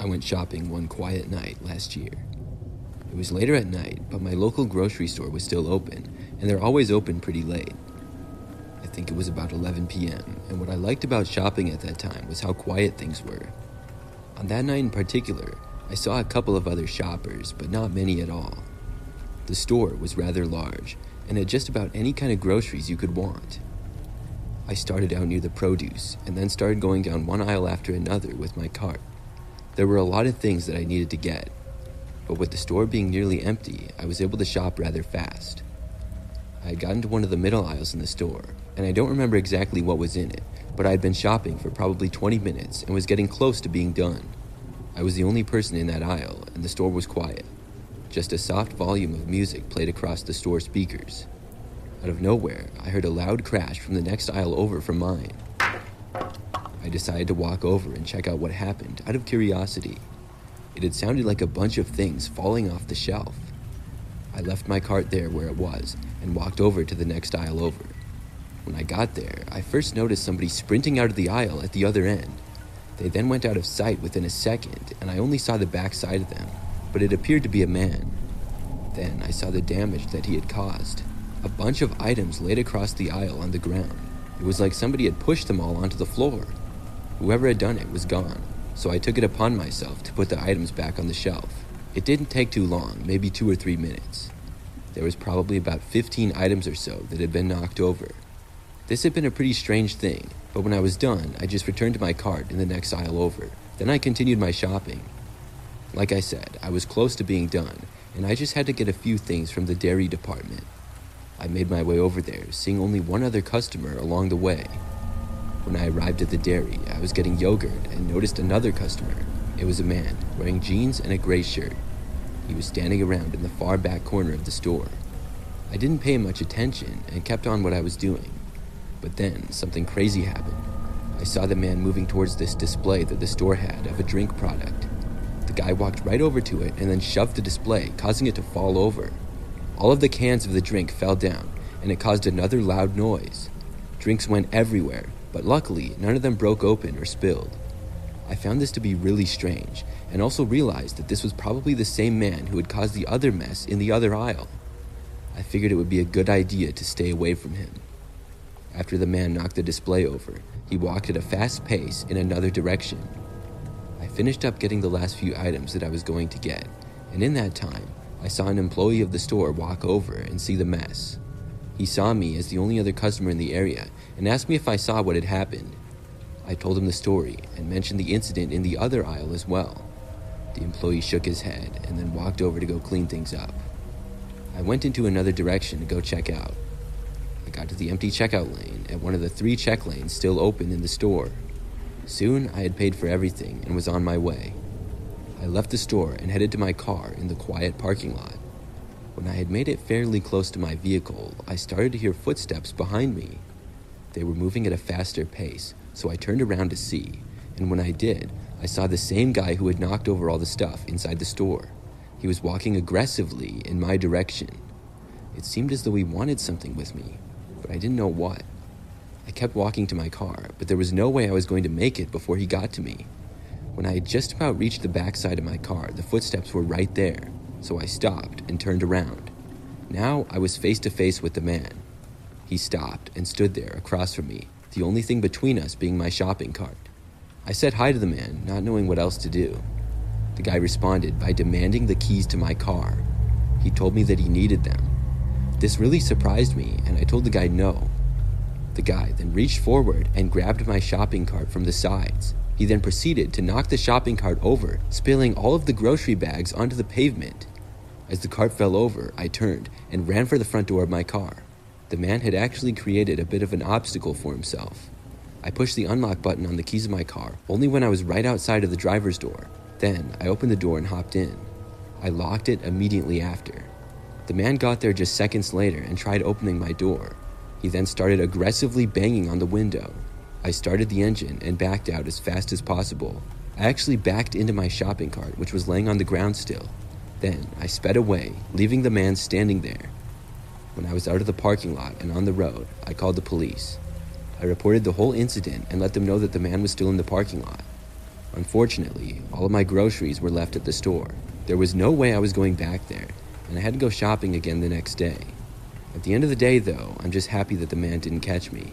I went shopping one quiet night last year. It was later at night, but my local grocery store was still open, and they're always open pretty late. I think it was about 11 p.m., and what I liked about shopping at that time was how quiet things were. On that night in particular, I saw a couple of other shoppers, but not many at all. The store was rather large, and had just about any kind of groceries you could want. I started out near the produce, and then started going down one aisle after another with my cart. There were a lot of things that I needed to get, but with the store being nearly empty, I was able to shop rather fast. I had gotten to one of the middle aisles in the store, and I don't remember exactly what was in it, but I had been shopping for probably 20 minutes and was getting close to being done. I was the only person in that aisle, and the store was quiet. Just a soft volume of music played across the store speakers. Out of nowhere, I heard a loud crash from the next aisle over from mine. I decided to walk over and check out what happened out of curiosity. It had sounded like a bunch of things falling off the shelf. I left my cart there where it was and walked over to the next aisle over. When I got there, I first noticed somebody sprinting out of the aisle at the other end. They then went out of sight within a second, and I only saw the back side of them, but it appeared to be a man. Then I saw the damage that he had caused. A bunch of items laid across the aisle on the ground. It was like somebody had pushed them all onto the floor. Whoever had done it was gone, so I took it upon myself to put the items back on the shelf. It didn't take too long, maybe 2 or 3 minutes. There was probably about 15 items or so that had been knocked over. This had been a pretty strange thing, but when I was done, I just returned to my cart in the next aisle over. Then I continued my shopping. Like I said, I was close to being done, and I just had to get a few things from the dairy department. I made my way over there, seeing only one other customer along the way. When I arrived at the dairy, I was getting yogurt and noticed another customer. It was a man, wearing jeans and a gray shirt. He was standing around in the far back corner of the store. I didn't pay much attention and kept on what I was doing. But then, something crazy happened. I saw the man moving towards this display that the store had of a drink product. The guy walked right over to it and then shoved the display, causing it to fall over. All of the cans of the drink fell down, and it caused another loud noise. Drinks went everywhere, but luckily, none of them broke open or spilled. I found this to be really strange, and also realized that this was probably the same man who had caused the other mess in the other aisle. I figured it would be a good idea to stay away from him. After the man knocked the display over, he walked at a fast pace in another direction. I finished up getting the last few items that I was going to get, and in that time, I saw an employee of the store walk over and see the mess. He saw me as the only other customer in the area and asked me if I saw what had happened. I told him the story and mentioned the incident in the other aisle as well. The employee shook his head and then walked over to go clean things up. I went into another direction to go check out. I got to the empty checkout lane at one of the 3 check lanes still open in the store. Soon I had paid for everything and was on my way. I left the store and headed to my car in the quiet parking lot. When I had made it fairly close to my vehicle, I started to hear footsteps behind me. They were moving at a faster pace, so I turned around to see, and when I did, I saw the same guy who had knocked over all the stuff inside the store. He was walking aggressively in my direction. It seemed as though he wanted something with me, but I didn't know what. I kept walking to my car, but there was no way I was going to make it before he got to me. When I had just about reached the backside of my car, the footsteps were right there, so I stopped and turned around. Now I was face to face with the man. He stopped and stood there across from me, the only thing between us being my shopping cart. I said hi to the man, not knowing what else to do. The guy responded by demanding the keys to my car. He told me that he needed them. This really surprised me, and I told the guy no. The guy then reached forward and grabbed my shopping cart from the sides. He then proceeded to knock the shopping cart over, spilling all of the grocery bags onto the pavement. As the cart fell over, I turned and ran for the front door of my car. The man had actually created a bit of an obstacle for himself. I pushed the unlock button on the keys of my car only when I was right outside of the driver's door. Then I opened the door and hopped in. I locked it immediately after. The man got there just seconds later and tried opening my door. He then started aggressively banging on the window. I started the engine and backed out as fast as possible. I actually backed into my shopping cart, which was laying on the ground still. Then I sped away, leaving the man standing there. When I was out of the parking lot and on the road, I called the police. I reported the whole incident and let them know that the man was still in the parking lot. Unfortunately, all of my groceries were left at the store. There was no way I was going back there, and I had to go shopping again the next day. At the end of the day, though, I'm just happy that the man didn't catch me.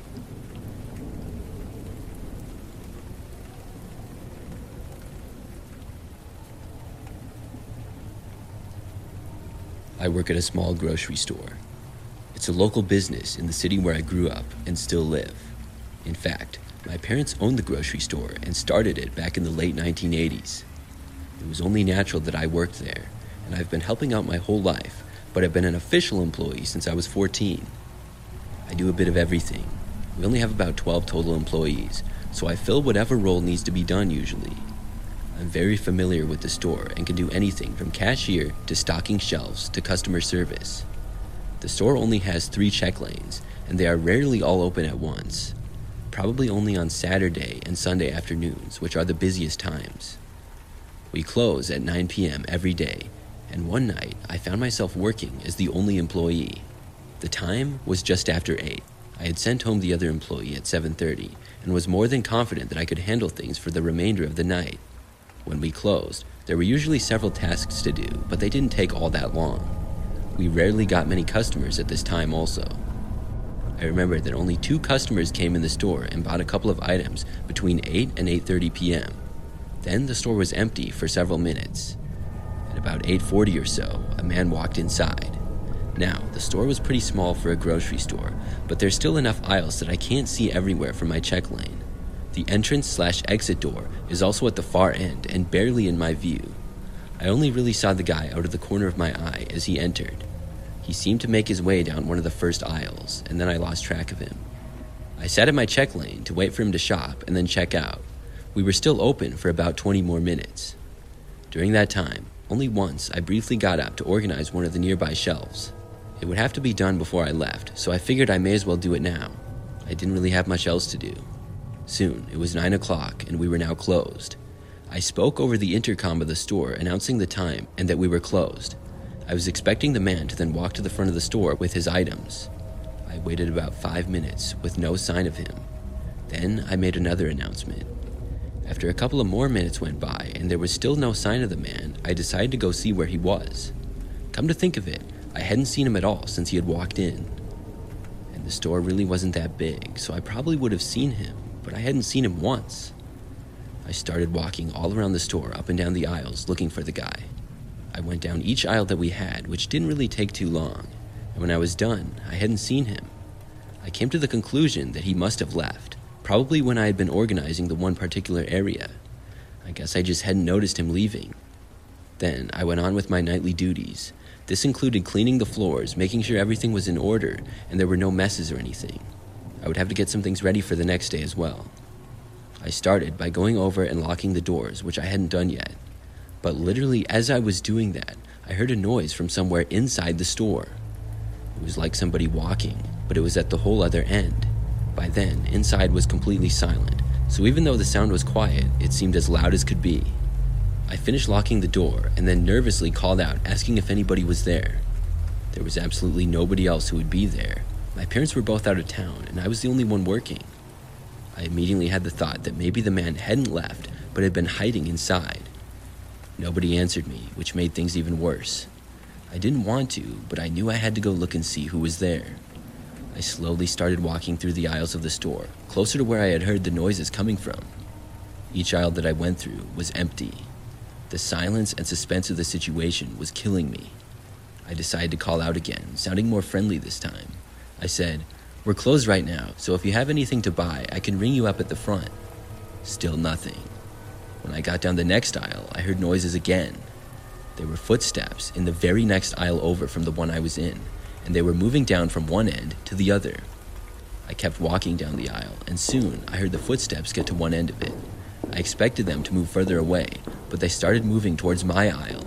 I work at a small grocery store. It's a local business in the city where I grew up and still live. In fact, my parents owned the grocery store and started it back in the late 1980s. It was only natural that I worked there, and I've been helping out my whole life, but I've been an official employee since I was 14. I do a bit of everything. We only have about 12 total employees, so I fill whatever role needs to be done usually. I'm very familiar with the store and can do anything from cashier to stocking shelves to customer service. The store only has 3 check lanes, and they are rarely all open at once. Probably only on Saturday and Sunday afternoons, which are the busiest times. We close at 9 p.m. every day, and one night I found myself working as the only employee. The time was just after 8. I had sent home the other employee at 7:30 and was more than confident that I could handle things for the remainder of the night. When we closed, there were usually several tasks to do, but they didn't take all that long. We rarely got many customers at this time also. I remember that only 2 customers came in the store and bought a couple of items between 8 and 8:30 p.m. Then the store was empty for several minutes. At about 8:40 or so, a man walked inside. Now, the store was pretty small for a grocery store, but there's still enough aisles that I can't see everywhere from my check lane. The entrance/exit door is also at the far end and barely in my view. I only really saw the guy out of the corner of my eye as he entered. He seemed to make his way down one of the first aisles, and then I lost track of him. I sat in my check lane to wait for him to shop and then check out. We were still open for about 20 more minutes. During that time, only once I briefly got up to organize one of the nearby shelves. It would have to be done before I left, so I figured I may as well do it now. I didn't really have much else to do. Soon, it was 9 o'clock and we were now closed. I spoke over the intercom of the store announcing the time and that we were closed. I was expecting the man to then walk to the front of the store with his items. I waited about 5 minutes with no sign of him. Then I made another announcement. After a couple of more minutes went by and there was still no sign of the man, I decided to go see where he was. Come to think of it, I hadn't seen him at all since he had walked in. And the store really wasn't that big, so I probably would have seen him, but I hadn't seen him once. I started walking all around the store, up and down the aisles, looking for the guy. I went down each aisle that we had, which didn't really take too long, and when I was done, I hadn't seen him. I came to the conclusion that he must have left, probably when I had been organizing the one particular area. I guess I just hadn't noticed him leaving. Then I went on with my nightly duties. This included cleaning the floors, making sure everything was in order, and there were no messes or anything. I would have to get some things ready for the next day as well. I started by going over and locking the doors, which I hadn't done yet. But literally as I was doing that, I heard a noise from somewhere inside the store. It was like somebody walking, but it was at the whole other end. By then, inside was completely silent, so even though the sound was quiet, it seemed as loud as could be. I finished locking the door and then nervously called out, asking if anybody was there. There was absolutely nobody else who would be there. My parents were both out of town, and I was the only one working. I immediately had the thought that maybe the man hadn't left, but had been hiding inside. Nobody answered me, which made things even worse. I didn't want to, but I knew I had to go look and see who was there. I slowly started walking through the aisles of the store, closer to where I had heard the noises coming from. Each aisle that I went through was empty. The silence and suspense of the situation was killing me. I decided to call out again, sounding more friendly this time. I said, "We're closed right now, so if you have anything to buy, I can ring you up at the front." Still nothing. When I got down the next aisle, I heard noises again. There were footsteps in the very next aisle over from the one I was in, and they were moving down from one end to the other. I kept walking down the aisle, and soon I heard the footsteps get to one end of it. I expected them to move further away, but they started moving towards my aisle.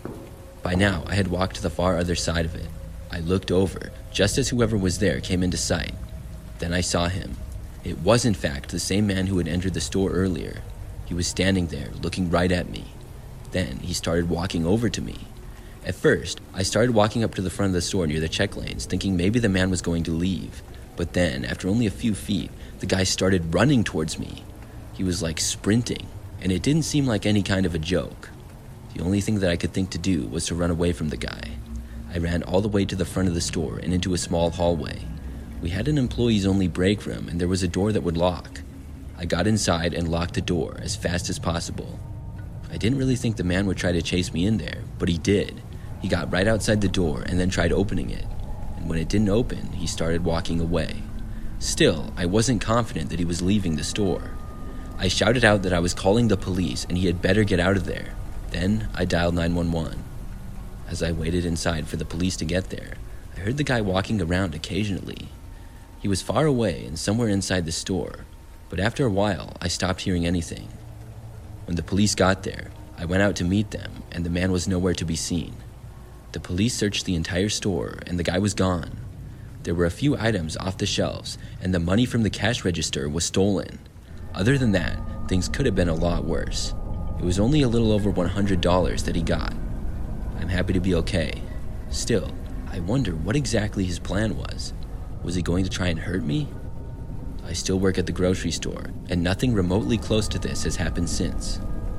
By now, I had walked to the far other side of it. I looked over, just as whoever was there came into sight. Then I saw him. It was, in fact, the same man who had entered the store earlier. He was standing there, looking right at me. Then he started walking over to me. At first, I started walking up to the front of the store near the check lanes, thinking maybe the man was going to leave. But then, after only a few feet, the guy started running towards me. He was like sprinting, and it didn't seem like any kind of a joke. The only thing that I could think to do was to run away from the guy. I ran all the way to the front of the store and into a small hallway. We had an employees-only break room, and there was a door that would lock. I got inside and locked the door as fast as possible. I didn't really think the man would try to chase me in there, but he did. He got right outside the door and then tried opening it, and when it didn't open, he started walking away. Still, I wasn't confident that he was leaving the store. I shouted out that I was calling the police and he had better get out of there. Then I dialed 911. As I waited inside for the police to get there, I heard the guy walking around occasionally. He was far away and somewhere inside the store, but after a while, I stopped hearing anything. When the police got there, I went out to meet them, and the man was nowhere to be seen. The police searched the entire store, and the guy was gone. There were a few items off the shelves, and the money from the cash register was stolen. Other than that, things could have been a lot worse. It was only a little over $100 that he got. I'm happy to be okay. Still, I wonder what exactly his plan was. Was he going to try and hurt me? I still work at the grocery store, and nothing remotely close to this has happened since.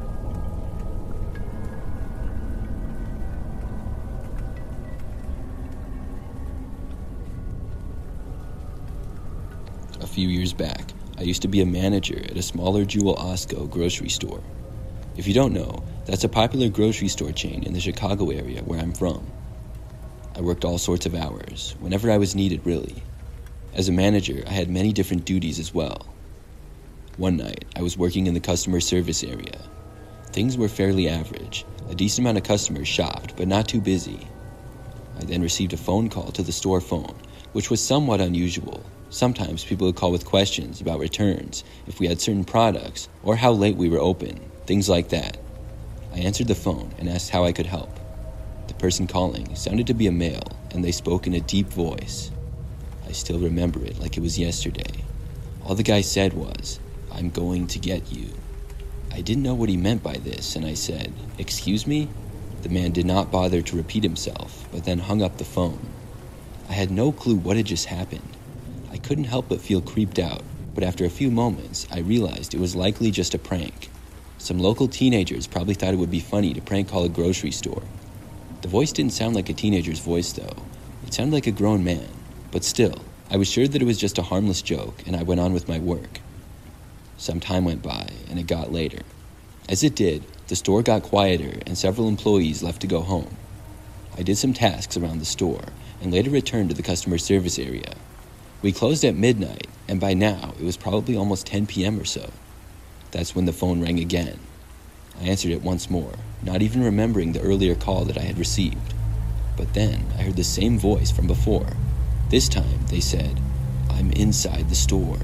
A few years back, I used to be a manager at a smaller Jewel Osco grocery store. If you don't know, that's a popular grocery store chain in the Chicago area where I'm from. I worked all sorts of hours, whenever I was needed really. As a manager, I had many different duties as well. One night, I was working in the customer service area. Things were fairly average. A decent amount of customers shopped, but not too busy. I then received a phone call to the store phone, which was somewhat unusual. Sometimes people would call with questions about returns, if we had certain products, or how late we were open, things like that. I answered the phone and asked how I could help. The person calling sounded to be a male, and they spoke in a deep voice. I still remember it like it was yesterday. All the guy said was, "I'm going to get you." I didn't know what he meant by this, and I said, "Excuse me?" The man did not bother to repeat himself, but then hung up the phone. I had no clue what had just happened. I couldn't help but feel creeped out, but after a few moments, I realized it was likely just a prank. Some local teenagers probably thought it would be funny to prank call a grocery store. The voice didn't sound like a teenager's voice, though. It sounded like a grown man. But still, I was sure that it was just a harmless joke, and I went on with my work. Some time went by, and it got later. As it did, the store got quieter, and several employees left to go home. I did some tasks around the store, and later returned to the customer service area. We closed at midnight, and by now, it was probably almost 10 p.m. or so. That's when the phone rang again. I answered it once more, not even remembering the earlier call that I had received. But then, I heard the same voice from before. This time, they said, "I'm inside the store."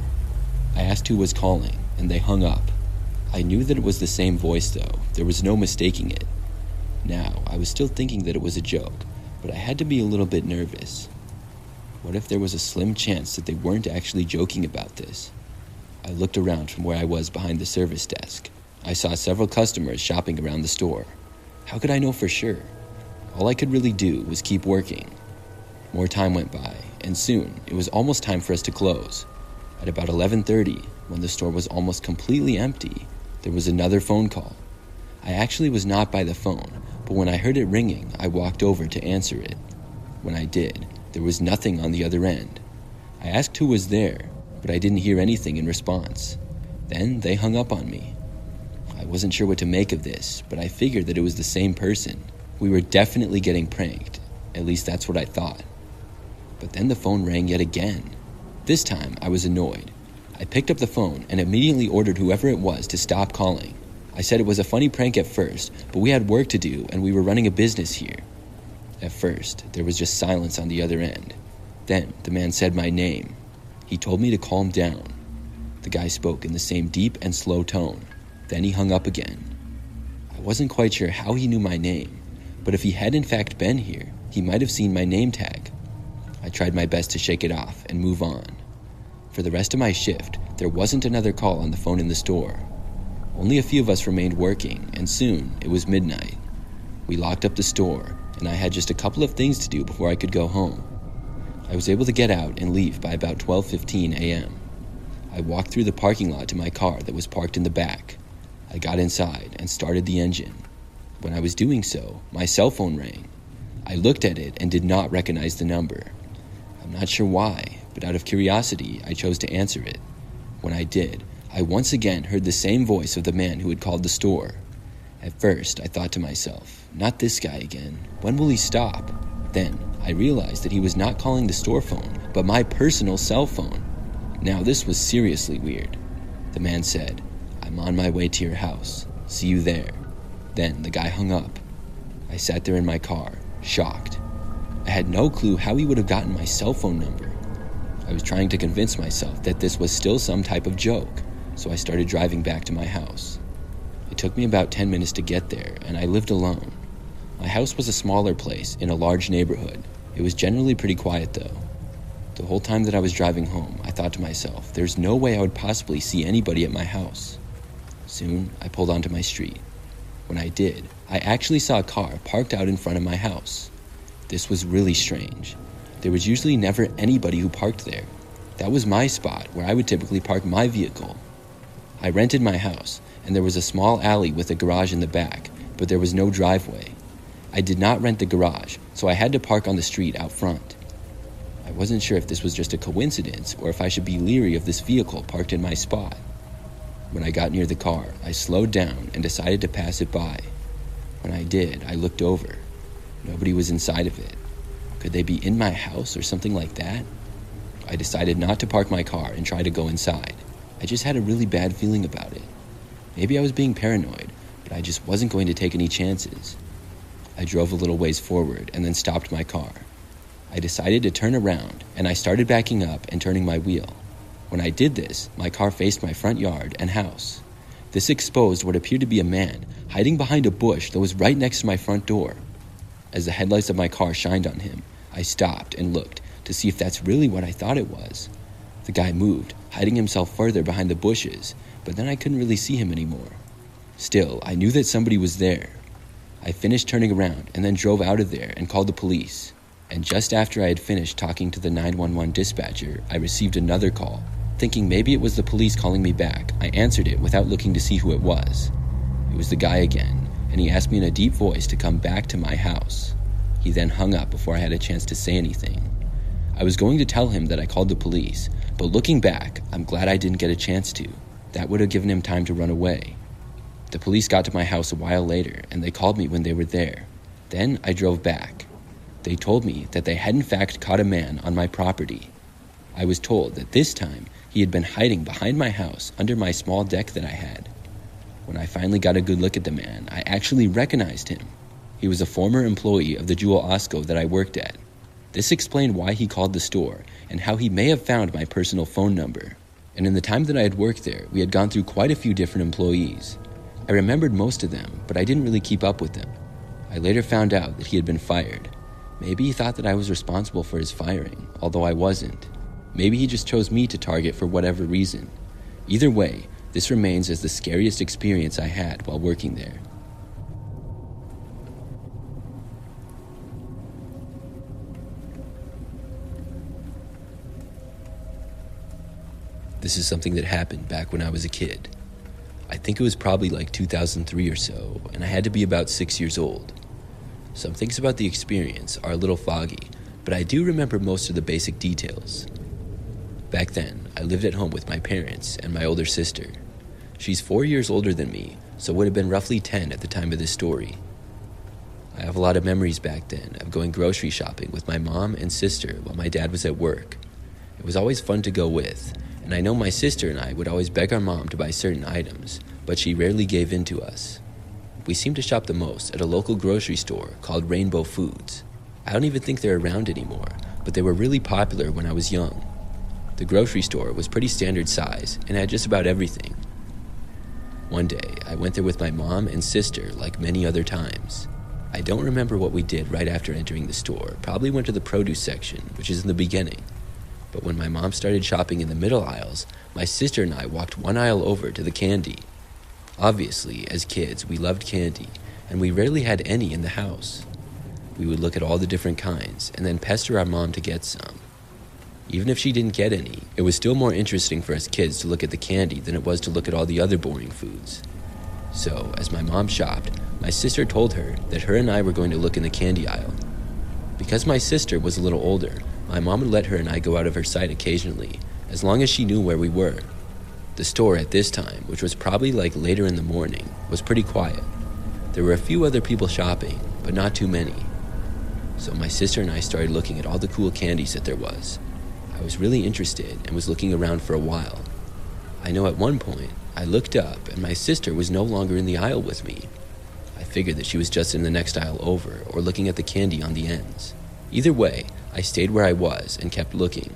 I asked who was calling, and they hung up. I knew that it was the same voice, though. There was no mistaking it. Now, I was still thinking that it was a joke, but I had to be a little bit nervous. What if there was a slim chance that they weren't actually joking about this? I looked around from where I was behind the service desk. I saw several customers shopping around the store. How could I know for sure? All I could really do was keep working. More time went by, and soon it was almost time for us to close. At about 11:30, when the store was almost completely empty, there was another phone call. I actually was not by the phone, but when I heard it ringing, I walked over to answer it. When I did, there was nothing on the other end. I asked who was there, but I didn't hear anything in response. Then they hung up on me. I wasn't sure what to make of this, but I figured that it was the same person. We were definitely getting pranked. At least that's what I thought. But then the phone rang yet again. This time, I was annoyed. I picked up the phone and immediately ordered whoever it was to stop calling. I said it was a funny prank at first, but we had work to do and we were running a business here. At first, there was just silence on the other end. Then, the man said my name. He told me to calm down. The guy spoke in the same deep and slow tone. Then he hung up again. I wasn't quite sure how he knew my name, but if he had in fact been here, he might have seen my name tag. I tried my best to shake it off and move on. For the rest of my shift, there wasn't another call on the phone in the store. Only a few of us remained working, and soon it was midnight. We locked up the store, and I had just a couple of things to do before I could go home. I was able to get out and leave by about 12:15 a.m. I walked through the parking lot to my car that was parked in the back. I got inside and started the engine. When I was doing so, my cell phone rang. I looked at it and did not recognize the number. I'm not sure why, but out of curiosity, I chose to answer it. When I did, I once again heard the same voice of the man who had called the store. At first, I thought to myself, not this guy again. When will he stop? Then, I realized that he was not calling the store phone, but my personal cell phone. Now, this was seriously weird. The man said, "I'm on my way to your house. See you there." Then the guy hung up. I sat there in my car, shocked. I had no clue how he would have gotten my cell phone number. I was trying to convince myself that this was still some type of joke, so I started driving back to my house. It took me about 10 minutes to get there, and I lived alone. My house was a smaller place in a large neighborhood. It was generally pretty quiet, though. The whole time that I was driving home, I thought to myself, there's no way I would possibly see anybody at my house. Soon, I pulled onto my street. When I did, I actually saw a car parked out in front of my house. This was really strange. There was usually never anybody who parked there. That was my spot where I would typically park my vehicle. I rented my house, and there was a small alley with a garage in the back, but there was no driveway. I did not rent the garage, so I had to park on the street out front. I wasn't sure if this was just a coincidence or if I should be leery of this vehicle parked in my spot. When I got near the car, I slowed down and decided to pass it by. When I did, I looked over. Nobody was inside of it. Could they be in my house or something like that? I decided not to park my car and try to go inside. I just had a really bad feeling about it. Maybe I was being paranoid, but I just wasn't going to take any chances. I drove a little ways forward and then stopped my car. I decided to turn around, and I started backing up and turning my wheel. When I did this, my car faced my front yard and house. This exposed what appeared to be a man hiding behind a bush that was right next to my front door. As the headlights of my car shined on him, I stopped and looked to see if that's really what I thought it was. The guy moved, hiding himself further behind the bushes, but then I couldn't really see him anymore. Still, I knew that somebody was there. I finished turning around and then drove out of there and called the police. And just after I had finished talking to the 911 dispatcher, I received another call. Thinking maybe it was the police calling me back, I answered it without looking to see who it was. It was the guy again, and he asked me in a deep voice to come back to my house. He then hung up before I had a chance to say anything. I was going to tell him that I called the police, but looking back, I'm glad I didn't get a chance to. That would have given him time to run away. The police got to my house a while later, and they called me when they were there. Then I drove back. They told me that they had in fact caught a man on my property. I was told that this time he had been hiding behind my house under my small deck that I had. When I finally got a good look at the man, I actually recognized him. He was a former employee of the Jewel Osco that I worked at. This explained why he called the store and how he may have found my personal phone number. And in the time that I had worked there, we had gone through quite a few different employees. I remembered most of them, but I didn't really keep up with them. I later found out that he had been fired. Maybe he thought that I was responsible for his firing, although I wasn't. Maybe he just chose me to target for whatever reason. Either way, this remains as the scariest experience I had while working there. This is something that happened back when I was a kid. I think it was probably like 2003 or so, and I had to be about 6 years old. Some things about the experience are a little foggy, but I do remember most of the basic details. Back then, I lived at home with my parents and my older sister. She's 4 years older than me, so would have been roughly 10 at the time of this story. I have a lot of memories back then of going grocery shopping with my mom and sister while my dad was at work. It was always fun to go with, and I know my sister and I would always beg our mom to buy certain items, but she rarely gave in to us. We seemed to shop the most at a local grocery store called Rainbow Foods. I don't even think they're around anymore, but they were really popular when I was young. The grocery store was pretty standard size and had just about everything. One day, I went there with my mom and sister like many other times. I don't remember what we did right after entering the store, probably went to the produce section, which is in the beginning. But when my mom started shopping in the middle aisles, my sister and I walked one aisle over to the candy. Obviously, as kids, we loved candy, and we rarely had any in the house. We would look at all the different kinds, and then pester our mom to get some. Even if she didn't get any, it was still more interesting for us kids to look at the candy than it was to look at all the other boring foods. So, as my mom shopped, my sister told her that her and I were going to look in the candy aisle. Because my sister was a little older, my mom would let her and I go out of her sight occasionally, as long as she knew where we were. The store at this time, which was probably like later in the morning, was pretty quiet. There were a few other people shopping, but not too many. So my sister and I started looking at all the cool candies that there was. I was really interested and was looking around for a while. I know at one point, I looked up and my sister was no longer in the aisle with me. I figured that she was just in the next aisle over or looking at the candy on the ends. Either way, I stayed where I was and kept looking.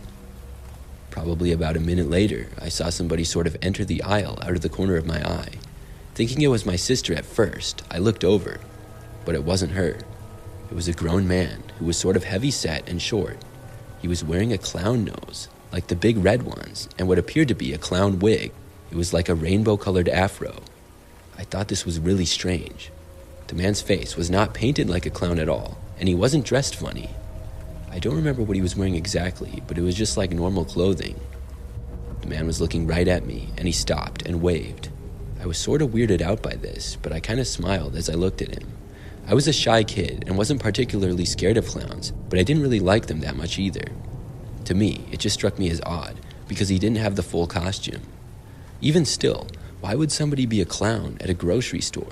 Probably about a minute later, I saw somebody sort of enter the aisle out of the corner of my eye. Thinking it was my sister at first, I looked over, but it wasn't her. It was a grown man who was sort of heavy-set and short. He was wearing a clown nose, like the big red ones, and what appeared to be a clown wig. It was like a rainbow-colored afro. I thought this was really strange. The man's face was not painted like a clown at all, and he wasn't dressed funny. I don't remember what he was wearing exactly, but it was just like normal clothing. The man was looking right at me, and he stopped and waved. I was sort of weirded out by this, but I kind of smiled as I looked at him. I was a shy kid and wasn't particularly scared of clowns, but I didn't really like them that much either. To me, it just struck me as odd, because he didn't have the full costume. Even still, why would somebody be a clown at a grocery store?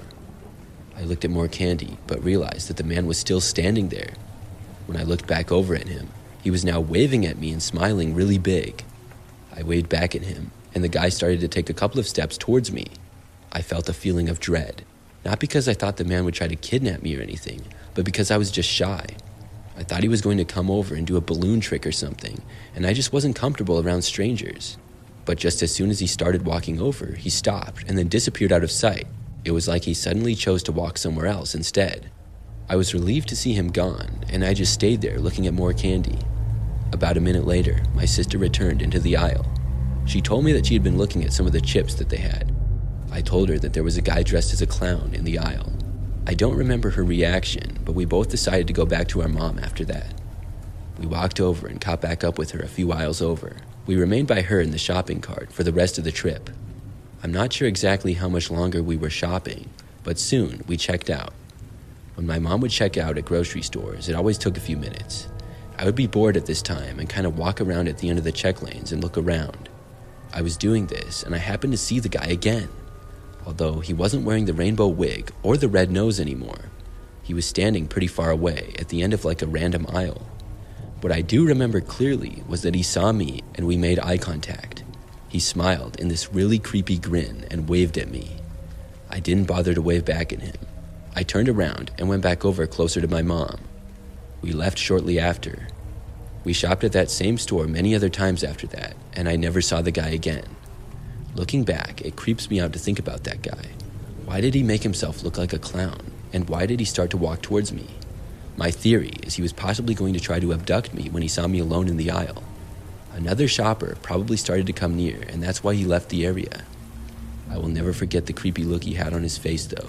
I looked at more candy, but realized that the man was still standing there. When I looked back over at him, he was now waving at me and smiling really big. I waved back at him, and the guy started to take a couple of steps towards me. I felt a feeling of dread, not because I thought the man would try to kidnap me or anything, but because I was just shy. I thought he was going to come over and do a balloon trick or something, and I just wasn't comfortable around strangers. But just as soon as he started walking over, he stopped and then disappeared out of sight. It was like he suddenly chose to walk somewhere else instead. I was relieved to see him gone, and I just stayed there looking at more candy. About a minute later, my sister returned into the aisle. She told me that she had been looking at some of the chips that they had. I told her that there was a guy dressed as a clown in the aisle. I don't remember her reaction, but we both decided to go back to our mom after that. We walked over and caught back up with her a few aisles over. We remained by her in the shopping cart for the rest of the trip. I'm not sure exactly how much longer we were shopping, but soon we checked out. When my mom would check out at grocery stores, it always took a few minutes. I would be bored at this time and kind of walk around at the end of the check lanes and look around. I was doing this, and I happened to see the guy again. Although he wasn't wearing the rainbow wig or the red nose anymore. He was standing pretty far away at the end of like a random aisle. What I do remember clearly was that he saw me and we made eye contact. He smiled in this really creepy grin and waved at me. I didn't bother to wave back at him. I turned around and went back over closer to my mom. We left shortly after. We shopped at that same store many other times after that, and I never saw the guy again. Looking back, it creeps me out to think about that guy. Why did he make himself look like a clown? And why did he start to walk towards me? My theory is he was possibly going to try to abduct me when he saw me alone in the aisle. Another shopper probably started to come near, and that's why he left the area. I will never forget the creepy look he had on his face, though.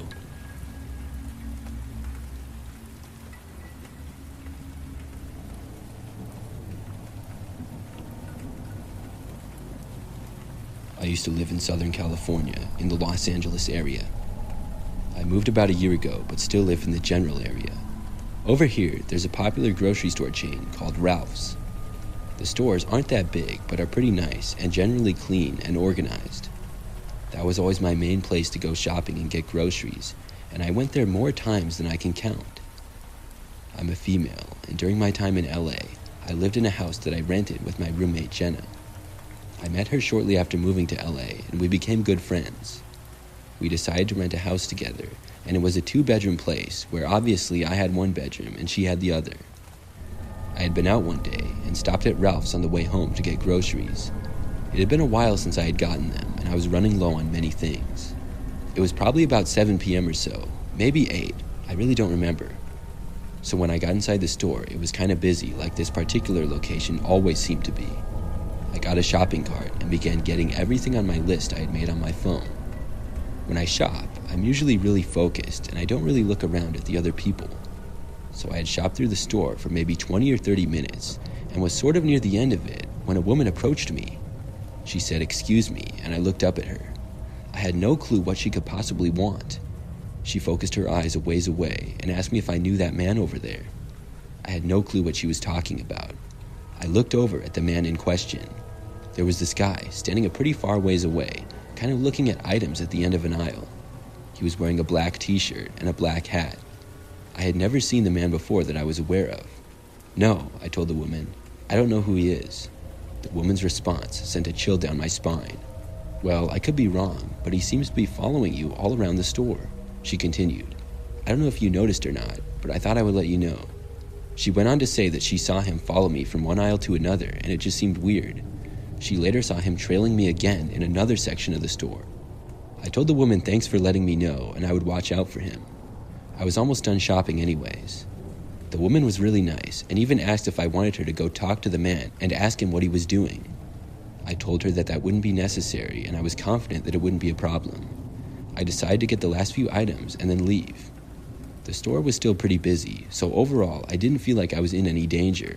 I used to live in Southern California, in the Los Angeles area. I moved about a year ago, but still live in the general area. Over here, there's a popular grocery store chain called Ralph's. The stores aren't that big, but are pretty nice and generally clean and organized. That was always my main place to go shopping and get groceries, and I went there more times than I can count. I'm a female, and during my time in LA, I lived in a house that I rented with my roommate Jenna. I met her shortly after moving to LA, and we became good friends. We decided to rent a house together, and it was a 2-bedroom place where obviously I had one bedroom and she had the other. I had been out one day and stopped at Ralph's on the way home to get groceries. It had been a while since I had gotten them, and I was running low on many things. It was probably about 7 p.m. or so, maybe 8, I really don't remember. So when I got inside the store, it was kind of busy, like this particular location always seemed to be. I got a shopping cart and began getting everything on my list I had made on my phone. When I shop, I'm usually really focused and I don't really look around at the other people. So I had shopped through the store for maybe 20 or 30 minutes and was sort of near the end of it when a woman approached me. She said, "Excuse me," and I looked up at her. I had no clue what she could possibly want. She focused her eyes a ways away and asked me if I knew that man over there. I had no clue what she was talking about. I looked over at the man in question. There was this guy standing a pretty far ways away, kind of looking at items at the end of an aisle. He was wearing a black t-shirt and a black hat. I had never seen the man before that I was aware of. "No," I told the woman. "I don't know who he is." The woman's response sent a chill down my spine. "Well, I could be wrong, but he seems to be following you all around the store," she continued. "I don't know if you noticed or not, but I thought I would let you know." She went on to say that she saw him follow me from one aisle to another, and it just seemed weird. She later saw him trailing me again in another section of the store. I told the woman thanks for letting me know, and I would watch out for him. I was almost done shopping anyways. The woman was really nice, and even asked if I wanted her to go talk to the man and ask him what he was doing. I told her that wouldn't be necessary, and I was confident that it wouldn't be a problem. I decided to get the last few items and then leave. The store was still pretty busy, so overall I didn't feel like I was in any danger.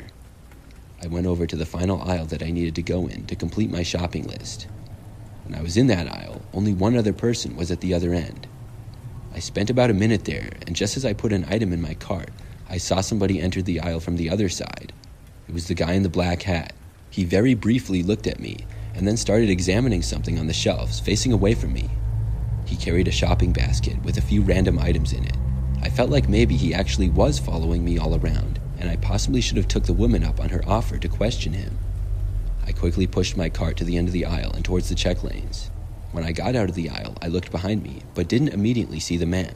I went over to the final aisle that I needed to go in to complete my shopping list. When I was in that aisle, only one other person was at the other end. I spent about a minute there, and just as I put an item in my cart, I saw somebody enter the aisle from the other side. It was the guy in the black hat. He very briefly looked at me, and then started examining something on the shelves facing away from me. He carried a shopping basket with a few random items in it. I felt like maybe he actually was following me all around, and I possibly should have took the woman up on her offer to question him. I quickly pushed my cart to the end of the aisle and towards the check lanes. When I got out of the aisle, I looked behind me, but didn't immediately see the man.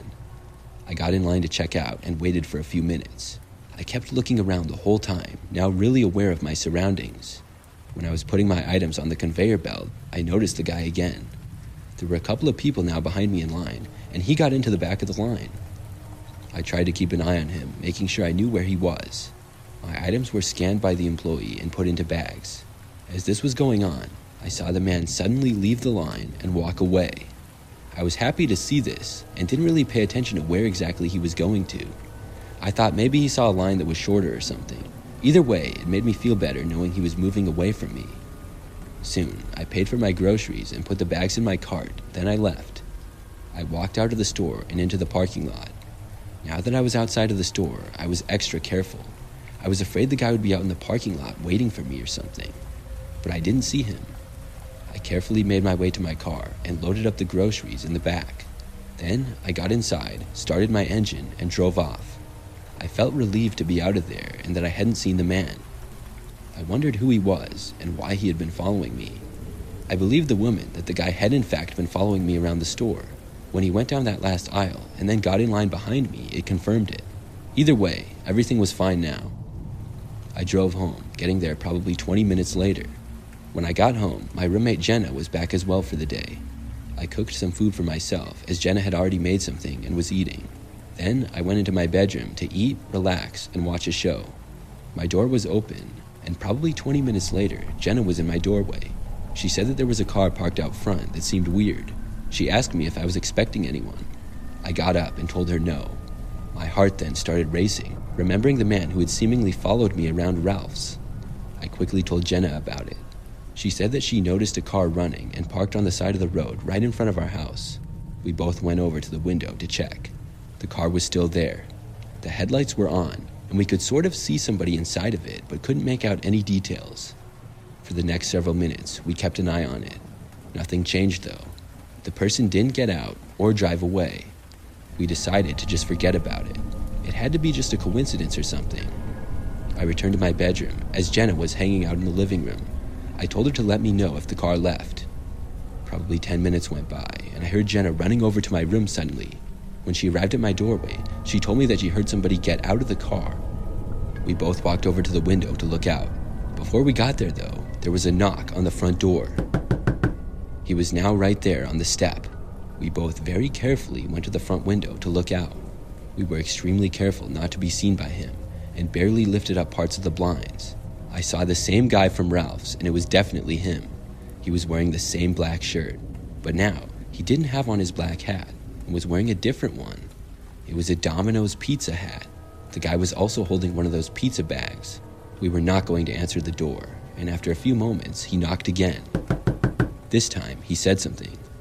I got in line to check out and waited for a few minutes. I kept looking around the whole time, now really aware of my surroundings. When I was putting my items on the conveyor belt, I noticed the guy again. There were a couple of people now behind me in line, and he got into the back of the line. I tried to keep an eye on him, making sure I knew where he was. My items were scanned by the employee and put into bags. As this was going on, I saw the man suddenly leave the line and walk away. I was happy to see this and didn't really pay attention to where exactly he was going to. I thought maybe he saw a line that was shorter or something. Either way, it made me feel better knowing he was moving away from me. Soon, I paid for my groceries and put the bags in my cart, then I left. I walked out of the store and into the parking lot. Now that I was outside of the store, I was extra careful. I was afraid the guy would be out in the parking lot waiting for me or something, but I didn't see him. I carefully made my way to my car and loaded up the groceries in the back. Then I got inside, started my engine, and drove off. I felt relieved to be out of there and that I hadn't seen the man. I wondered who he was and why he had been following me. I believed the woman that the guy had in fact been following me around the store. When he went down that last aisle and then got in line behind me, it confirmed it. Either way, everything was fine now. I drove home, getting there probably 20 minutes later. When I got home, my roommate Jenna was back as well for the day. I cooked some food for myself, as Jenna had already made something and was eating. Then I went into my bedroom to eat, relax, and watch a show. My door was open, and probably 20 minutes later, Jenna was in my doorway. She said that there was a car parked out front that seemed weird. She asked me if I was expecting anyone. I got up and told her no. My heart then started racing, remembering the man who had seemingly followed me around Ralph's. I quickly told Jenna about it. She said that she noticed a car running and parked on the side of the road right in front of our house. We both went over to the window to check. The car was still there. The headlights were on, and we could sort of see somebody inside of it, but couldn't make out any details. For the next several minutes, we kept an eye on it. Nothing changed, though. The person didn't get out or drive away. We decided to just forget about it. It had to be just a coincidence or something. I returned to my bedroom as Jenna was hanging out in the living room. I told her to let me know if the car left. Probably 10 minutes went by, and I heard Jenna running over to my room suddenly. When she arrived at my doorway, she told me that she heard somebody get out of the car. We both walked over to the window to look out. Before we got there, though, there was a knock on the front door. He was now right there on the step. We both very carefully went to the front window to look out. We were extremely careful not to be seen by him, and barely lifted up parts of the blinds. I saw the same guy from Ralph's, and it was definitely him. He was wearing the same black shirt, but now he didn't have on his black hat and was wearing a different one. It was a Domino's pizza hat. The guy was also holding one of those pizza bags. We were not going to answer the door, and after a few moments, he knocked again. This time, he said something.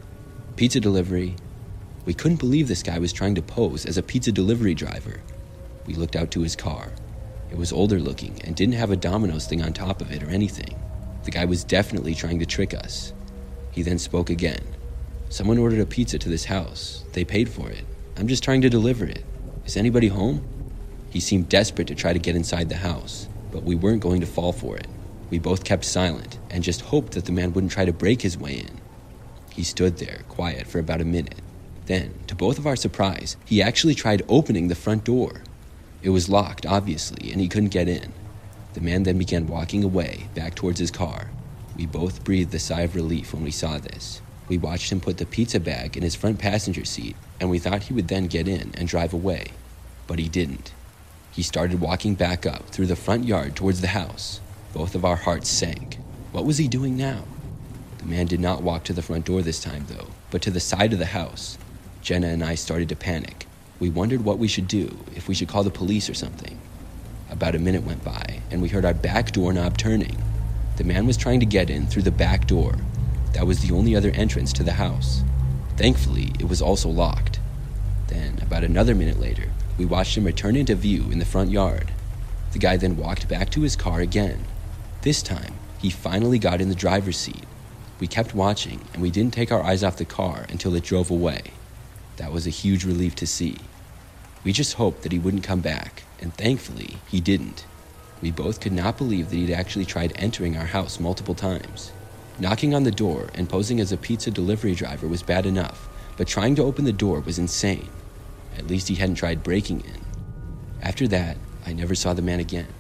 Pizza delivery. We couldn't believe this guy was trying to pose as a pizza delivery driver. We looked out to his car. It was older looking and didn't have a Domino's thing on top of it or anything. The guy was definitely trying to trick us. He then spoke again. Someone ordered a pizza to this house. They paid for it. I'm just trying to deliver it. Is anybody home? He seemed desperate to try to get inside the house, but we weren't going to fall for it. We both kept silent and just hoped that the man wouldn't try to break his way in. He stood there, quiet, for about a minute. Then, to both of our surprise, he actually tried opening the front door. It was locked, obviously, and he couldn't get in. The man then began walking away, back towards his car. We both breathed a sigh of relief when we saw this. We watched him put the pizza bag in his front passenger seat, and we thought he would then get in and drive away. But he didn't. He started walking back up through the front yard towards the house. Both of our hearts sank. What was he doing now? The man did not walk to the front door this time, though, but to the side of the house. Jenna and I started to panic. We wondered what we should do, if we should call the police or something. About a minute went by, and we heard our back doorknob turning. The man was trying to get in through the back door. That was the only other entrance to the house. Thankfully, it was also locked. Then, about another minute later, we watched him return into view in the front yard. The guy then walked back to his car again. This time, he finally got in the driver's seat. We kept watching, and we didn't take our eyes off the car until it drove away. That was a huge relief to see. We just hoped that he wouldn't come back, and thankfully, he didn't. We both could not believe that he'd actually tried entering our house multiple times. Knocking on the door and posing as a pizza delivery driver was bad enough, but trying to open the door was insane. At least he hadn't tried breaking in. After that, I never saw the man again.